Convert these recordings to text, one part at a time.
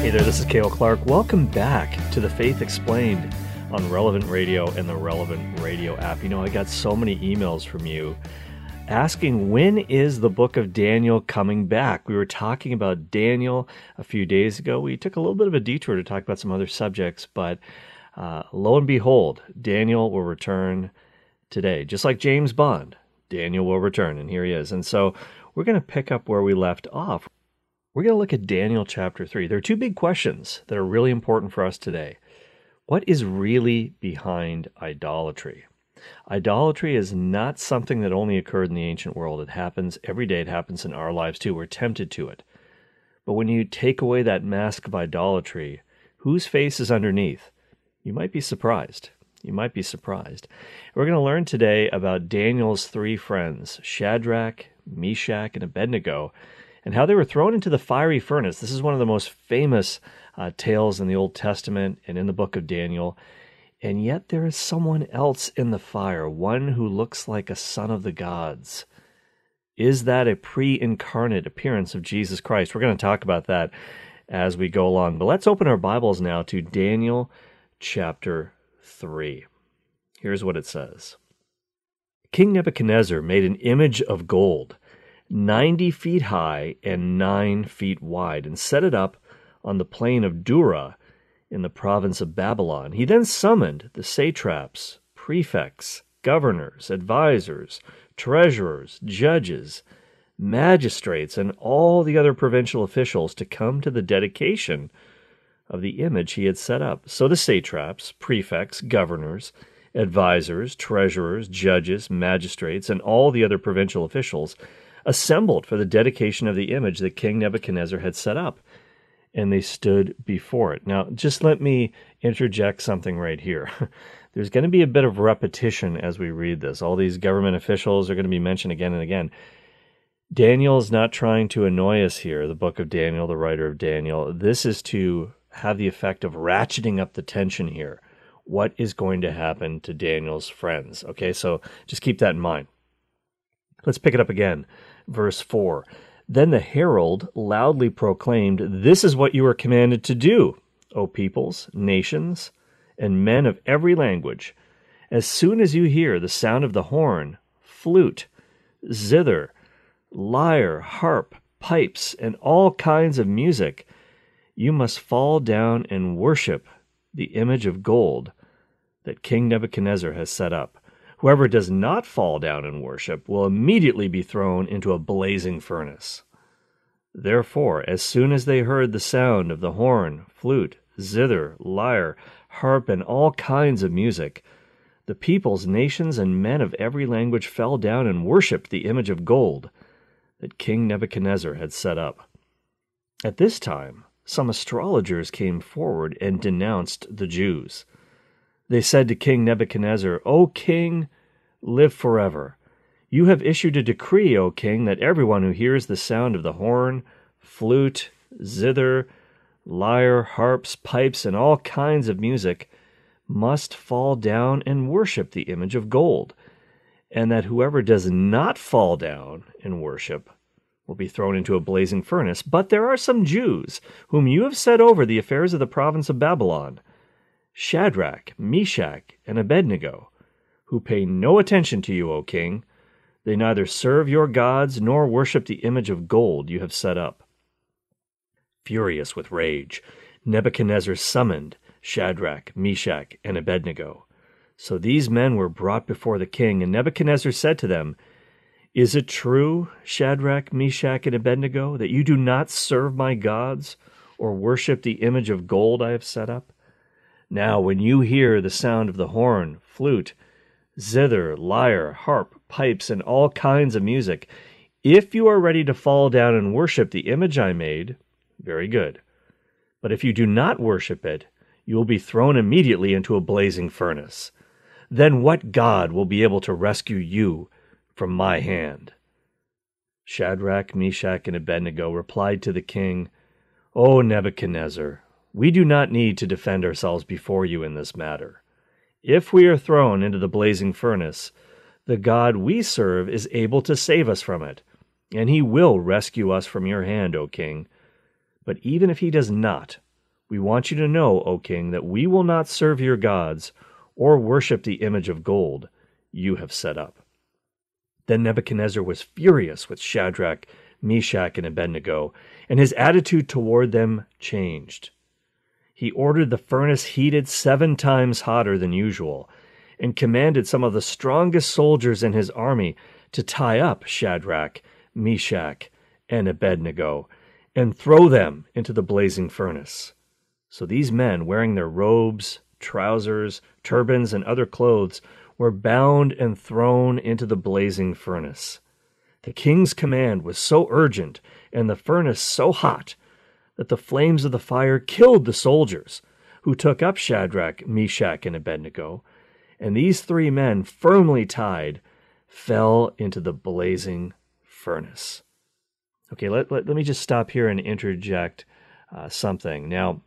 Hey there, this is Cale Clark. Welcome back to The Faith Explained on Relevant Radio and the Relevant Radio app. You know, I got so many emails from you asking, when is the book of Daniel coming back? We were talking about Daniel a few days ago. We took a little bit of a detour to talk about some other subjects, but lo and behold, Daniel will return today. Just like James Bond, Daniel will return, and here he is. And so we're going to pick up where we left off. We're going to look at Daniel chapter 3. There are two big questions that are really important for us today. What is really behind idolatry? Idolatry is not something that only occurred in the ancient world. It happens every day. It happens in our lives too. We're tempted to it. But when you take away that mask of idolatry, whose face is underneath? You might be surprised. You might be surprised. We're going to learn today about Daniel's three friends, Shadrach, Meshach, and Abednego, and how they were thrown into the fiery furnace. This is one of the most famous tales in the Old Testament and in the book of Daniel. And yet there is someone else in the fire, one who looks like a son of the gods. Is that a pre-incarnate appearance of Jesus Christ? We're going to talk about that as we go along. But let's open our Bibles now to Daniel chapter 3. Here's what it says. King Nebuchadnezzar made an image of gold, 90 feet high and 9 feet wide, and set it up on the plain of Dura in the province of Babylon. He then summoned the satraps, prefects, governors, advisors, treasurers, judges, magistrates, and all the other provincial officials to come to the dedication of the image he had set up. So the satraps, prefects, governors, advisors, treasurers, judges, magistrates, and all the other provincial officials assembled for the dedication of the image that King Nebuchadnezzar had set up, and they stood before it. Now, just let me interject something right here. There's going to be a bit of repetition as we read this. All these government officials are going to be mentioned again and again. Daniel is not trying to annoy us here, the book of Daniel, the writer of Daniel. This is to have the effect of ratcheting up the tension here. What is going to happen to Daniel's friends? Okay, so just keep that in mind. Let's pick it up again. Verse 4, Then the herald loudly proclaimed, This is what you are commanded to do, O peoples, nations, and men of every language. As soon as you hear the sound of the horn, flute, zither, lyre, harp, pipes, and all kinds of music, you must fall down and worship the image of gold that King Nebuchadnezzar has set up. Whoever does not fall down and worship will immediately be thrown into a blazing furnace. Therefore, as soon as they heard the sound of the horn, flute, zither, lyre, harp, and all kinds of music, the peoples, nations, and men of every language fell down and worshipped the image of gold that King Nebuchadnezzar had set up. At this time, some astrologers came forward and denounced the Jews. They said to King Nebuchadnezzar, O king, live forever. You have issued a decree, O king, that everyone who hears the sound of the horn, flute, zither, lyre, harps, pipes, and all kinds of music must fall down and worship the image of gold, and that whoever does not fall down and worship will be thrown into a blazing furnace. But there are some Jews whom you have set over the affairs of the province of Babylon, Shadrach, Meshach, and Abednego, who pay no attention to you, O king. They neither serve your gods nor worship the image of gold you have set up. Furious with rage, Nebuchadnezzar summoned Shadrach, Meshach, and Abednego. So these men were brought before the king, and Nebuchadnezzar said to them, Is it true, Shadrach, Meshach, and Abednego, that you do not serve my gods or worship the image of gold I have set up? Now, when you hear the sound of the horn, flute, zither, lyre, harp, pipes, and all kinds of music, if you are ready to fall down and worship the image I made, very good. But if you do not worship it, you will be thrown immediately into a blazing furnace. Then what God will be able to rescue you from my hand? Shadrach, Meshach, and Abednego replied to the king, O Nebuchadnezzar, we do not need to defend ourselves before you in this matter. If we are thrown into the blazing furnace, the God we serve is able to save us from it, and he will rescue us from your hand, O king. But even if he does not, We want you to know, O king, that we will not serve your gods or worship the image of gold you have set up." Then Nebuchadnezzar was furious with Shadrach, Meshach, and Abednego, and his attitude toward them changed. He ordered the furnace heated 7 times hotter than usual, and commanded some of the strongest soldiers in his army to tie up Shadrach, Meshach, and Abednego, and throw them into the blazing furnace. So these men, wearing their robes, trousers, turbans, and other clothes, were bound and thrown into the blazing furnace. The king's command was so urgent and the furnace so hot that the flames of the fire killed the soldiers who took up Shadrach, Meshach, and Abednego, and these 3 men, firmly tied, fell into the blazing furnace. Okay, let me just stop here and interject something. Now,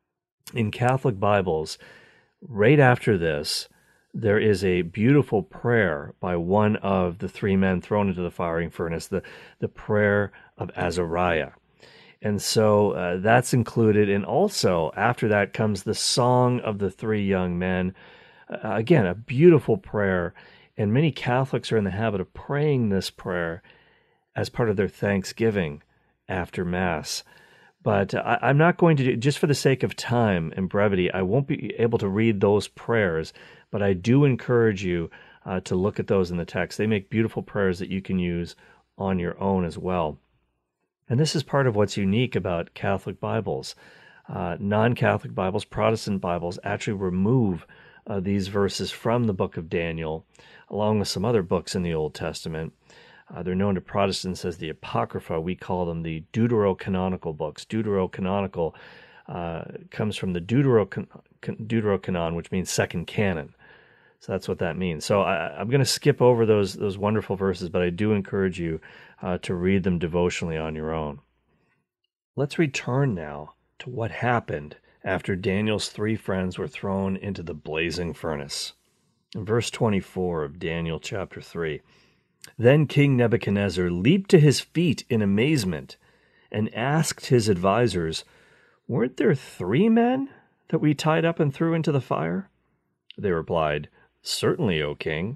in Catholic Bibles, right after this, there is a beautiful prayer by one of the 3 men thrown into the firing furnace, the prayer of Azariah. And so that's included. And also, after that comes the Song of the 3 Young Men. Again, a beautiful prayer. And many Catholics are in the habit of praying this prayer as part of their Thanksgiving after Mass. But I'm not going to, just for the sake of time and brevity, I won't be able to read those prayers, but I do encourage you to look at those in the text. They make beautiful prayers that you can use on your own as well. And this is part of what's unique about Catholic Bibles. Non-Catholic Bibles, Protestant Bibles, actually remove these verses from the book of Daniel, along with some other books in the Old Testament. They're known to Protestants as the Apocrypha. We call them the deuterocanonical books. Deuterocanonical comes from the Deuterocanon, which means second canon. So that's what that means. So I'm going to skip over those wonderful verses, but I do encourage you to read them devotionally on your own. Let's return now to what happened after Daniel's 3 friends were thrown into the blazing furnace. In verse 24 of Daniel chapter 3, "Then King Nebuchadnezzar leaped to his feet in amazement and asked his advisors, 'Weren't there 3 men that we tied up and threw into the fire?' They replied, 'Certainly, O king.'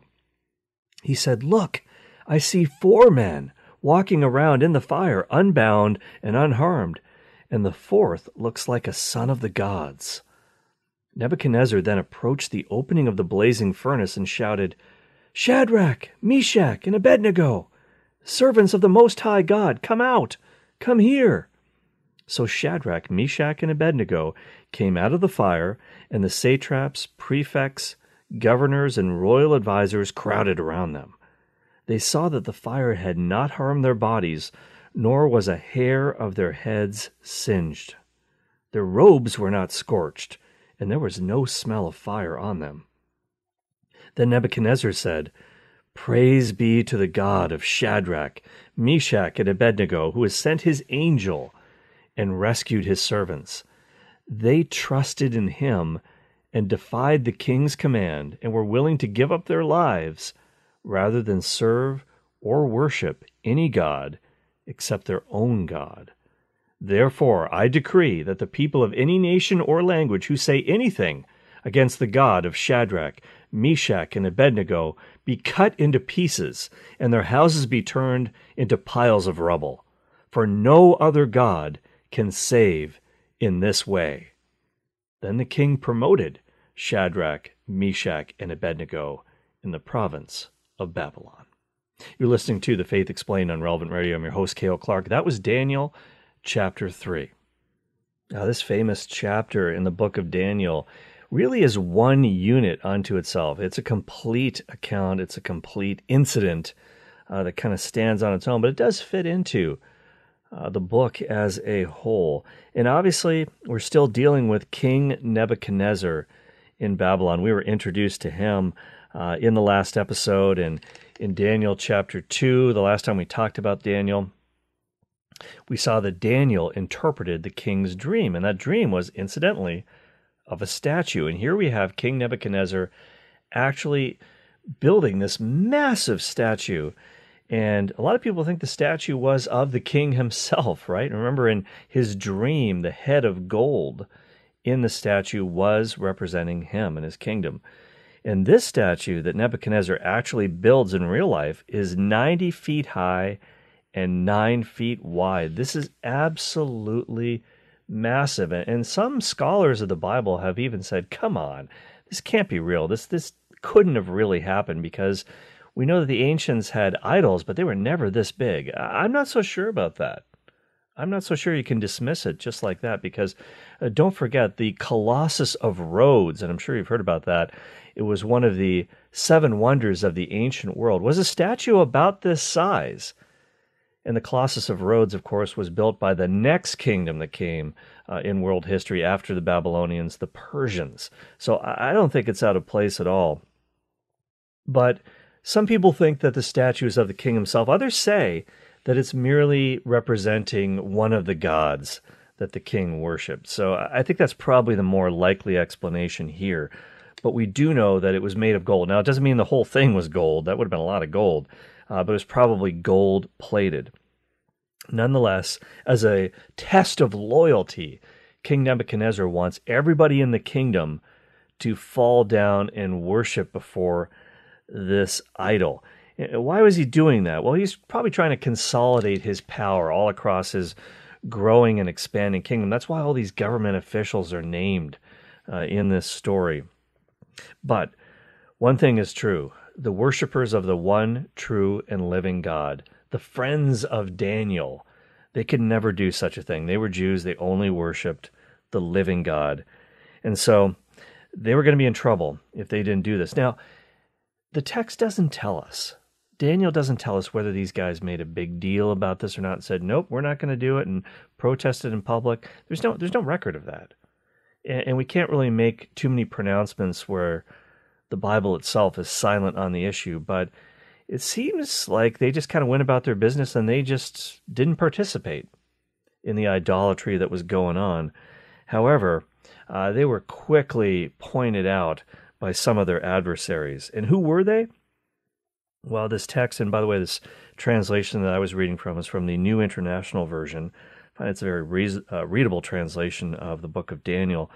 He said, 'Look, I see 4 men walking around in the fire, unbound and unharmed, and the 4th looks like a son of the gods.' Nebuchadnezzar then approached the opening of the blazing furnace and shouted, 'Shadrach, Meshach, and Abednego, servants of the Most High God, come out, come here.' So Shadrach, Meshach, and Abednego came out of the fire, and the satraps, prefects, governors, and royal advisers crowded around them. They saw that the fire had not harmed their bodies, nor was a hair of their heads singed. Their robes were not scorched, and there was no smell of fire on them. Then Nebuchadnezzar said, 'Praise be to the God of Shadrach, Meshach, and Abednego, who has sent his angel and rescued his servants. They trusted in him and defied the king's command and were willing to give up their lives rather than serve or worship any god except their own God. Therefore, I decree that the people of any nation or language who say anything against the God of Shadrach, Meshach, and Abednego be cut into pieces, and their houses be turned into piles of rubble. For no other God can save in this way.' Then the king promoted Shadrach, Meshach, and Abednego in the province of Babylon." You're listening to The Faith Explained on Relevant Radio. I'm your host, Cale Clark. That was Daniel chapter 3. Now, this famous chapter in the book of Daniel really is one unit unto itself. It's a complete account. It's a complete incident that kind of stands on its own, but it does fit into the book as a whole. And obviously, we're still dealing with King Nebuchadnezzar in Babylon. We were introduced to him in the last episode, and in Daniel chapter 2, the last time we talked about Daniel, we saw that Daniel interpreted the king's dream, and that dream was, incidentally, of a statue. And here we have King Nebuchadnezzar actually building this massive statue. And a lot of people think the statue was of the king himself, right? Remember, in his dream, the head of gold in the statue was representing him and his kingdom. And this statue that Nebuchadnezzar actually builds in real life is 90 feet high and 9 feet wide. This is absolutely massive. And some scholars of the Bible have even said, come on, this can't be real. This couldn't have really happened, because we know that the ancients had idols, but they were never this big. I'm not so sure about that. I'm not so sure you can dismiss it just like that, because don't forget the Colossus of Rhodes, and I'm sure you've heard about that. It was one of the 7 wonders of the ancient world, was a statue about this size. And the Colossus of Rhodes, of course, was built by the next kingdom that came in world history after the Babylonians, the Persians. So I don't think it's out of place at all. But some people think that the statue is of the king himself. Others say that it's merely representing one of the gods that the king worshipped. So I think that's probably the more likely explanation here. But we do know that it was made of gold. Now, it doesn't mean the whole thing was gold. That would have been a lot of gold. But it was probably gold-plated. Nonetheless, as a test of loyalty, King Nebuchadnezzar wants everybody in the kingdom to fall down and worship before this idol. Why was he doing that? Well, he's probably trying to consolidate his power all across his growing and expanding kingdom. That's why all these government officials are named in this story. But one thing is true. The worshipers of the one true and living God, the friends of Daniel, they could never do such a thing. They were Jews. They only worshipped the living God. And so they were going to be in trouble if they didn't do this. Now, the text doesn't tell us. Daniel doesn't tell us whether these guys made a big deal about this or not and said, nope, we're not going to do it, and protested in public. There's no record of that. And we can't really make too many pronouncements where the Bible itself is silent on the issue, but it seems like they just kind of went about their business and they just didn't participate in the idolatry that was going on. However, they were quickly pointed out by some of their adversaries. And who were they? Well, this text, and by the way, this translation that I was reading from is from the New International Version. I find it's a very readable translation of the book of Daniel.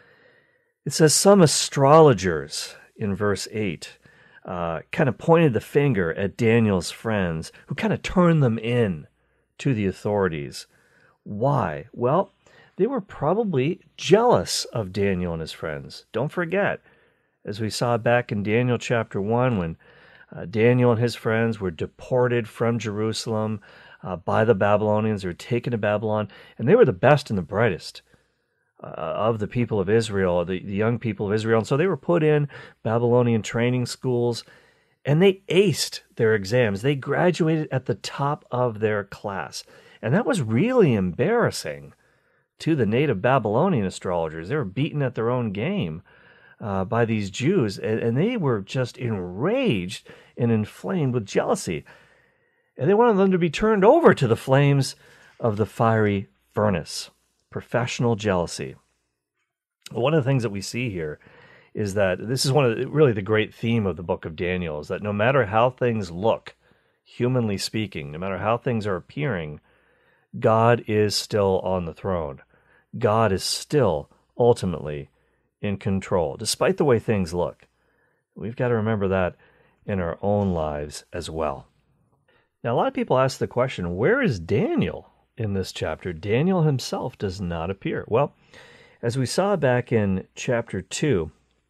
It says, some astrologers, in verse 8, kind of pointed the finger at Daniel's friends, who kind of turned them in to the authorities. Why? Well, they were probably jealous of Daniel and his friends. Don't forget, as we saw back in Daniel chapter 1, when Daniel and his friends were deported from Jerusalem by the Babylonians. They were taken to Babylon, and they were the best and the brightest of the people of Israel, the young people of Israel. And so they were put in Babylonian training schools, and they aced their exams. They graduated at the top of their class. And that was really embarrassing to the native Babylonian astrologers. They were beaten at their own game by these Jews, and they were just enraged and inflamed with jealousy. And they wanted them to be turned over to the flames of the fiery furnace. Professional jealousy. One of the things that we see here is that this is really the great theme of the book of Daniel, is that no matter how things look, humanly speaking, no matter how things are appearing, God is still on the throne. God is still ultimately in control, despite the way things look. We've got to remember that in our own lives as well. Now, a lot of people ask the question, where is Daniel in this chapter? Daniel himself does not appear. Well, as we saw back in chapter 2,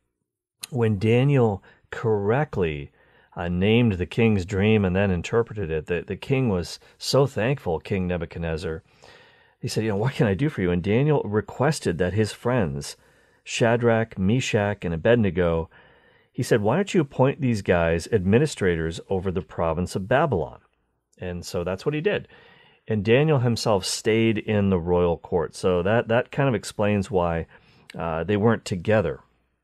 when Daniel correctly named the king's dream and then interpreted it, the king was so thankful, King Nebuchadnezzar. He said, what can I do for you? And Daniel requested that his friends, Shadrach, Meshach, and Abednego, he said, why don't you appoint these guys administrators over the province of Babylon? And so that's what he did. And Daniel himself stayed in the royal court. So that kind of explains why they weren't together.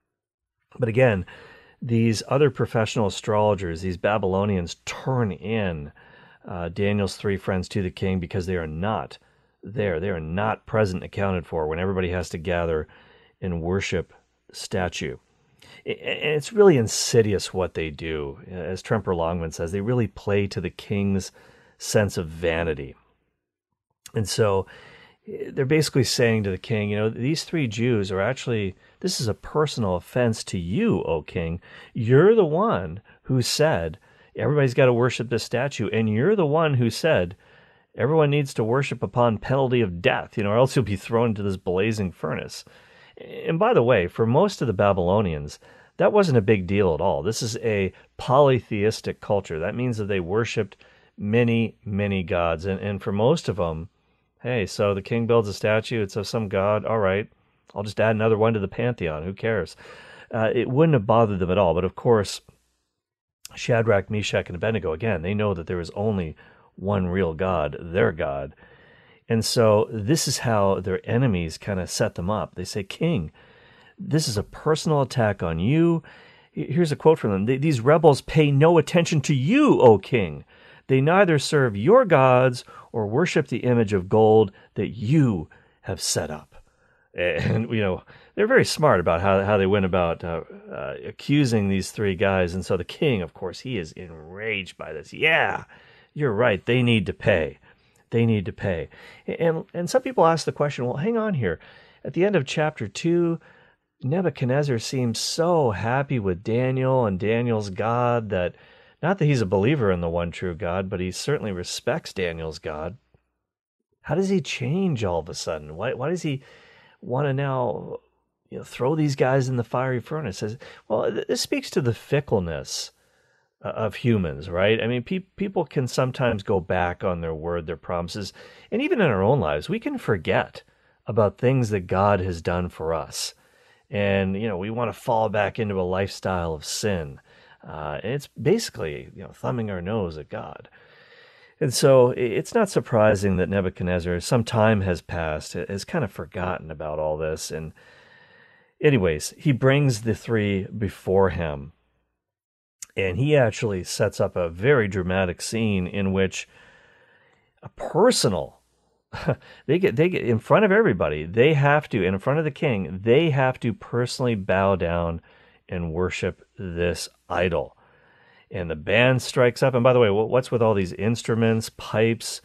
But again, these other professional astrologers, these Babylonians, turn in Daniel's 3 friends to the king because they are not there. They are not present, accounted for, when everybody has to gather and worship statue. And it's really insidious what they do. As Tremper Longman says, they really play to the king's sense of vanity. And so they're basically saying to the king, these three Jews are actually, this is a personal offense to you, O king. You're the one who said, everybody's got to worship this statue, and you're the one who said, everyone needs to worship upon penalty of death, or else you'll be thrown into this blazing furnace. And by the way, for most of the Babylonians, that wasn't a big deal at all. This is a polytheistic culture. That means that they worshipped many, many gods. And for most of them, hey, so the king builds a statue, it's of some god, all right, I'll just add another one to the pantheon, who cares? It wouldn't have bothered them at all. But of course, Shadrach, Meshach, and Abednego, again, they know that there is only one real God, their God. And so this is how their enemies kind of set them up. They say, King, this is a personal attack on you. Here's a quote from them. These rebels pay no attention to you, O king. They neither serve your gods or worship the image of gold that you have set up. And, they're very smart about how they went about accusing these three guys. And so the king, of course, he is enraged by this. Yeah, you're right. They need to pay. They need to pay. And some people ask the question, well, hang on here. At the end of chapter 2, Nebuchadnezzar seems so happy with Daniel and Daniel's God that, not that he's a believer in the one true God, but he certainly respects Daniel's God. How does he change all of a sudden? Why does he want to now throw these guys in the fiery furnace? Well, this speaks to the fickleness of humans, right? I mean, people can sometimes go back on their word, their promises, and even in our own lives, we can forget about things that God has done for us. And, we want to fall back into a lifestyle of sin. And it's basically, thumbing our nose at God. And so it's not surprising that Nebuchadnezzar, some time has passed, has kind of forgotten about all this. And anyways, he brings the three before him. And he actually sets up a very dramatic scene in which a personal, they get in front of everybody, they have to, in front of the king, they have to personally bow down and worship this idol. And the band strikes up. And by the way, what's with all these instruments, pipes,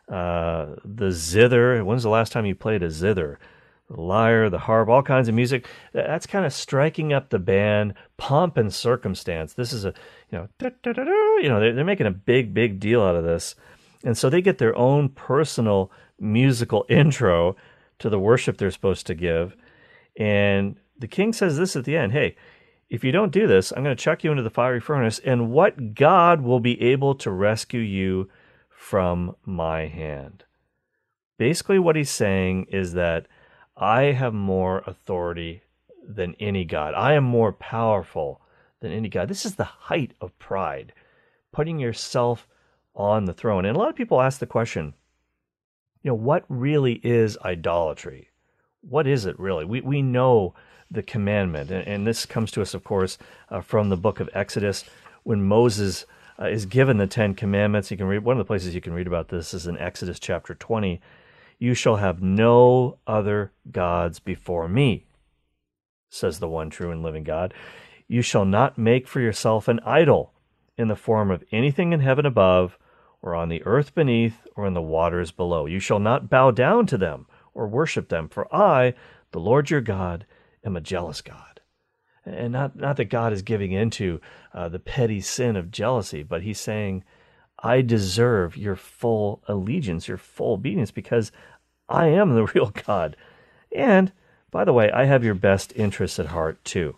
the zither? When's the last time you played a zither? The lyre, the harp, all kinds of music. That's kind of striking up the band, pomp and circumstance. This is they're making a big deal out of this. And so they get their own personal musical intro to the worship they're supposed to give. And the king says this at the end, hey, if you don't do this, I'm going to chuck you into the fiery furnace, and what God will be able to rescue you from my hand? Basically what he's saying is that I have more authority than any God. I am more powerful than any God. This is the height of pride, putting yourself on the throne. And a lot of people ask the question, what really is idolatry? What is it really? We know the commandment, and this comes to us, of course, from the book of Exodus, when Moses is given the 10 Commandments. You can read, one of the places you can read about this is in Exodus chapter 20. You shall have no other gods before me, says the one true and living God. You shall not make for yourself an idol in the form of anything in heaven above, or on the earth beneath, or in the waters below. You shall not bow down to them or worship them, for I, the Lord your God, am a jealous God. And not that God is giving into the petty sin of jealousy, but he's saying, I deserve your full allegiance, your full obedience, because I am the real God. And, by the way, I have your best interests at heart too.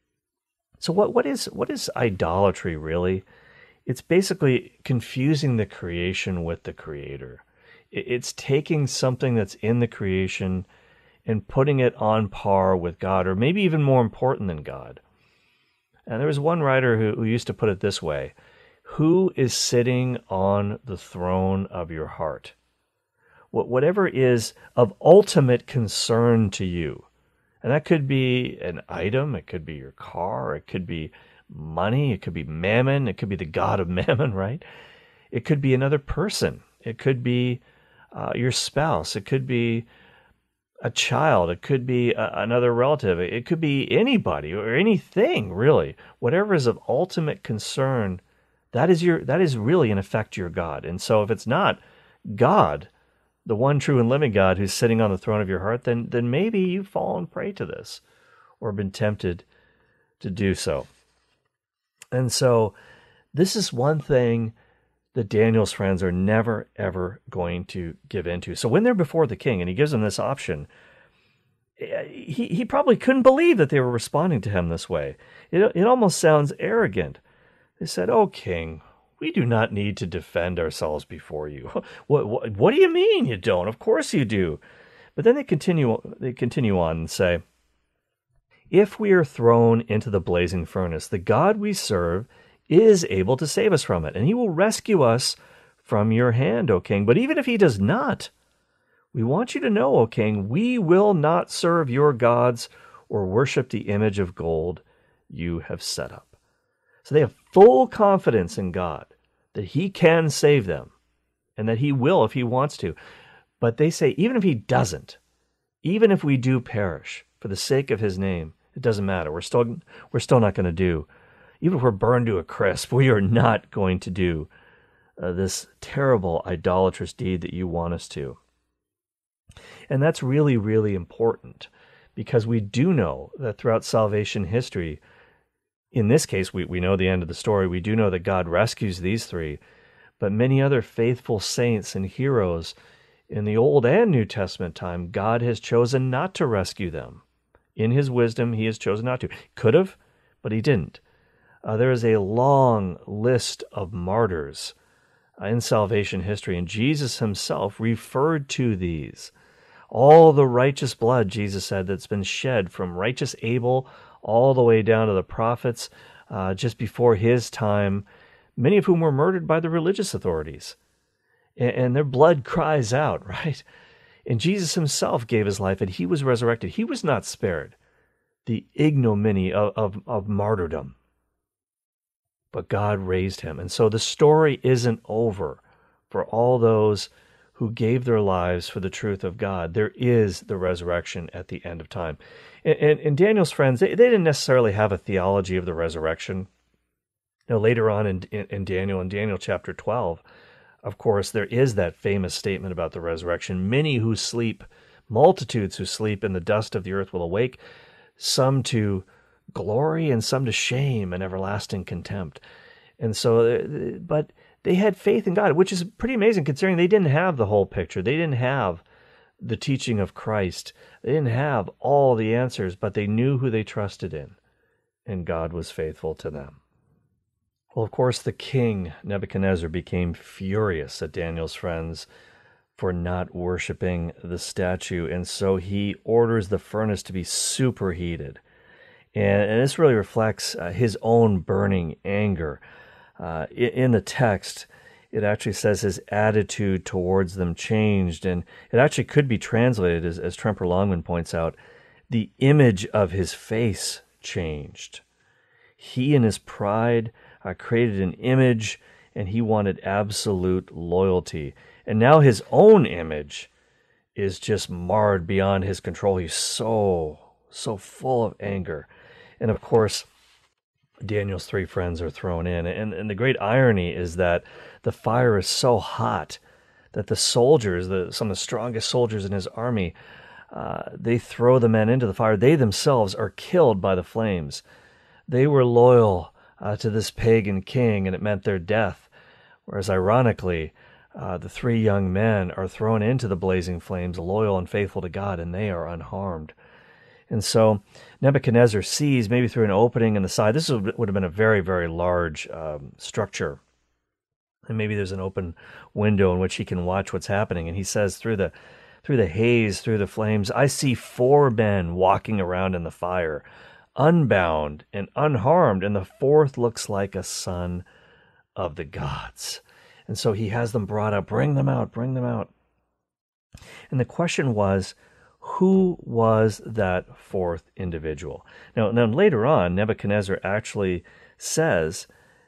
So what is idolatry really? It's basically confusing the creation with the Creator. It's taking something that's in the creation and putting it on par with God, or maybe even more important than God. And there was one writer who used to put it this way: who is sitting on the throne of your heart? Whatever is of ultimate concern to you. And that could be an item, it could be your car, it could be money, it could be mammon, it could be the god of mammon, right? It could be another person, it could be your spouse, it could be a child, it could be another relative, it could be anybody or anything, really. Whatever is of ultimate concern, that is really in effect your God. And so if it's not God, the one true and living God who's sitting on the throne of your heart, then maybe you've fallen prey to this or been tempted to do so. And so this is one thing that Daniel's friends are never, ever going to give into. So when they're before the king and he gives them this option, he probably couldn't believe that they were responding to him this way. It almost sounds arrogant. They said, "Oh, king, we do not need to defend ourselves before you." What do you mean you don't? Of course you do. But then they continue on and say, "If we are thrown into the blazing furnace, the God we serve is able to save us from it, and he will rescue us from your hand, O king. But even if he does not, we want you to know, O king, we will not serve your gods or worship the image of gold you have set up." So they have full confidence in God that he can save them and that he will if he wants to. But they say, even if he doesn't, even if we do perish for the sake of his name, it doesn't matter. We're still not going to do. Even if we're burned to a crisp, we are not going to do this terrible idolatrous deed that you want us to. And that's really, really important, because we do know that throughout salvation history, in this case, we know the end of the story. We do know that God rescues these three, but many other faithful saints and heroes in the Old and New Testament time, God has chosen not to rescue them. In his wisdom, he has chosen not to. Could have, but he didn't. There is a long list of martyrs in salvation history, and Jesus himself referred to these. All the righteous blood, Jesus said, that's been shed from righteous Abel all the way down to the prophets just before his time, many of whom were murdered by the religious authorities. And their blood cries out, right? And Jesus himself gave his life, and he was resurrected. He was not spared the ignominy of martyrdom. But God raised him. And so the story isn't over for all those who gave their lives for the truth of God. There is the resurrection at the end of time. And Daniel's friends, they didn't necessarily have a theology of the resurrection. Now, later on in Daniel chapter 12, of course, there is that famous statement about the resurrection. Many who sleep, multitudes who sleep in the dust of the earth will awake, some to glory and some to shame and everlasting contempt. And so, but they had faith in God, which is pretty amazing considering they didn't have the whole picture. They didn't have the teaching of Christ. They didn't have all the answers, but they knew who they trusted in, and God was faithful to them. Well, of course, the king, Nebuchadnezzar, became furious at Daniel's friends for not worshiping the statue, and so he orders the furnace to be superheated. And this really reflects his own burning anger. In the text, it actually says his attitude towards them changed, and it actually could be translated, as Tremper Longman points out, the image of his face changed. He in his pride created an image, and he wanted absolute loyalty. And now his own image is just marred beyond his control. He's so full of anger. And of course, Daniel's three friends are thrown in. And the great irony is that the fire is so hot that the soldiers, some of the strongest soldiers in his army, they throw the men into the fire. They themselves are killed by the flames. They were loyal to this pagan king, and it meant their death. Whereas ironically, the three young men are thrown into the blazing flames, loyal and faithful to God, and they are unharmed. And so Nebuchadnezzar sees, maybe through an opening in the side, this would have been a very, very large structure. And maybe there's an open window in which he can watch what's happening. And he says, through the haze, through the flames, I see 4 men walking around in the fire, unbound and unharmed. And the fourth looks like a son of the gods. And so he has them brought up, bring them out, bring them out. And the question was, who was that fourth individual? Now later on, Nebuchadnezzar actually says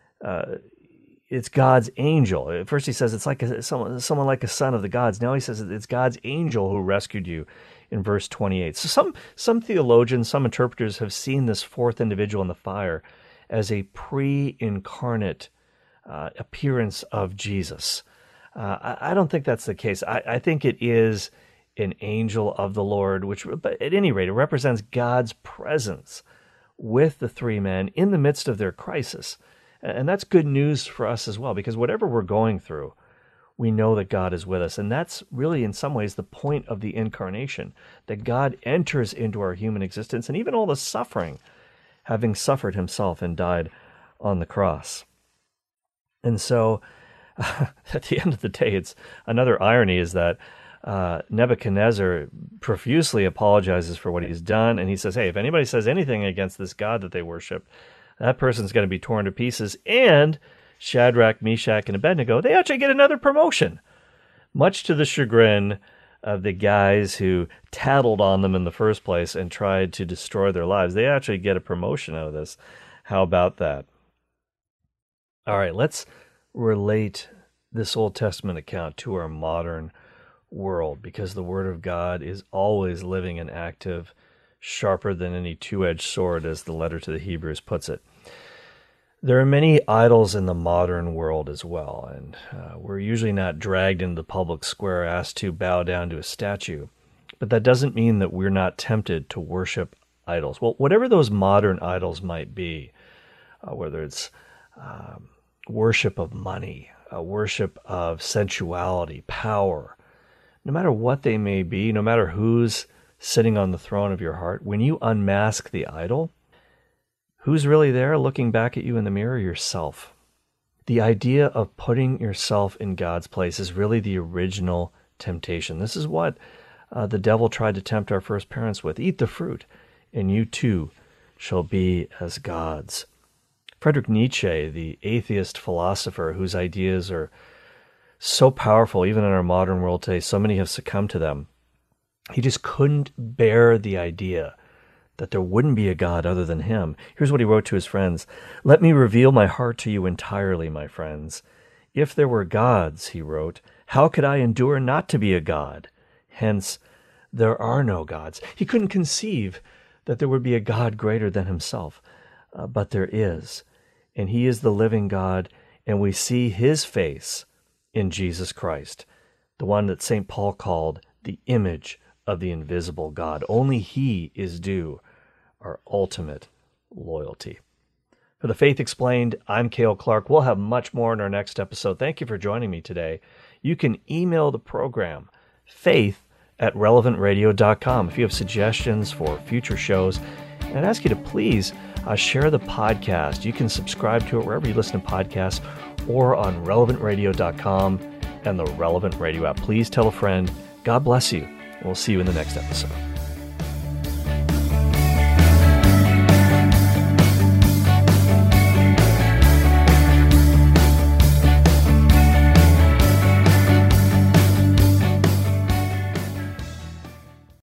it's God's angel. At first he says it's like someone like a son of the gods. Now he says it's God's angel who rescued you in verse 28. So some theologians, some interpreters have seen this fourth individual in the fire as a pre-incarnate appearance of Jesus. I don't think that's the case. I think it is an angel of the Lord, but at any rate, it represents God's presence with the three men in the midst of their crisis. And that's good news for us as well, because whatever we're going through, we know that God is with us. And that's really, in some ways, the point of the incarnation, that God enters into our human existence and even all the suffering, having suffered himself and died on the cross. And so at the end of the day, it's another irony is that Nebuchadnezzar profusely apologizes for what he's done. And he says, hey, if anybody says anything against this God that they worship, that person's going to be torn to pieces. And Shadrach, Meshach, and Abednego, they actually get another promotion, much to the chagrin of the guys who tattled on them in the first place and tried to destroy their lives. They actually get a promotion out of this. How about that? All right, let's relate this Old Testament account to our modern world, because the Word of God is always living and active, sharper than any two-edged sword, as the letter to the Hebrews puts it. There are many idols in the modern world as well, and we're usually not dragged into the public square, asked to bow down to a statue. But that doesn't mean that we're not tempted to worship idols. Well, whatever those modern idols might be, whether it's worship of money, worship of sensuality, power, no matter what they may be, no matter who's sitting on the throne of your heart, when you unmask the idol, who's really there looking back at you in the mirror? Yourself. The idea of putting yourself in God's place is really the original temptation. This is what the devil tried to tempt our first parents with. Eat the fruit, and you too shall be as gods. Friedrich Nietzsche, the atheist philosopher whose ideas are so powerful, even in our modern world today, so many have succumbed to them. He just couldn't bear the idea that there wouldn't be a God other than him. Here's what he wrote to his friends. Let me reveal my heart to you entirely, my friends. If there were gods, he wrote, how could I endure not to be a god? Hence, there are no gods. He couldn't conceive that there would be a God greater than himself, but there is. And he is the living God, and we see his face in Jesus Christ, the one that St. Paul called the image of the invisible God. Only he is due our ultimate loyalty. For The Faith Explained, I'm Cale Clark. We'll have much more in our next episode. Thank you for joining me today. You can email the program, faith@relevantradio.com, if you have suggestions for future shows. And I'd ask you to please share the podcast. You can subscribe to it wherever you listen to podcasts or on relevantradio.com and the Relevant Radio app. Please tell a friend. God bless you. We'll see you in the next episode.